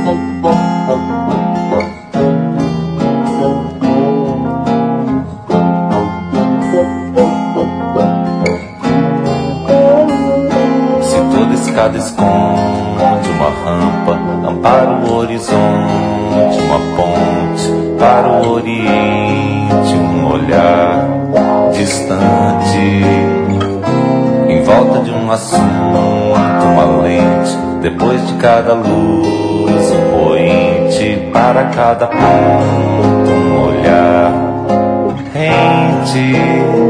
Se toda escada esconde uma rampa, ampara o horizonte, uma ponte para o oriente, um olhar distante, em volta de um assunto, uma lente, depois de cada luz, um poente, para cada ponto, um olhar rente.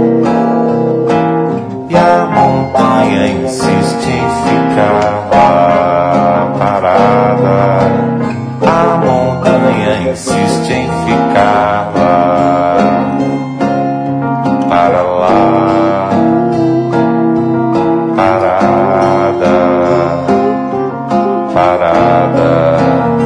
E a montanha insiste em ficar lá parada. A montanha insiste em ficar lá, para lá, parada, parada.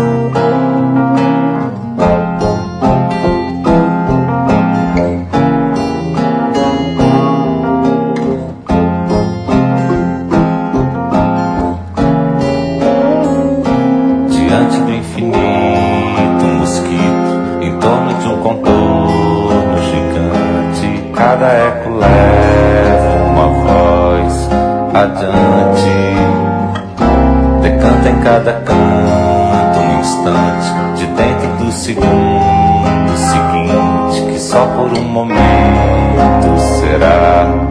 Diante do infinito, um mosquito em torno de um contorno gigante. Cada eco leva uma voz adiante, decanta em cada canto um instante, de dentro do segundo seguinte, que só por um momento será.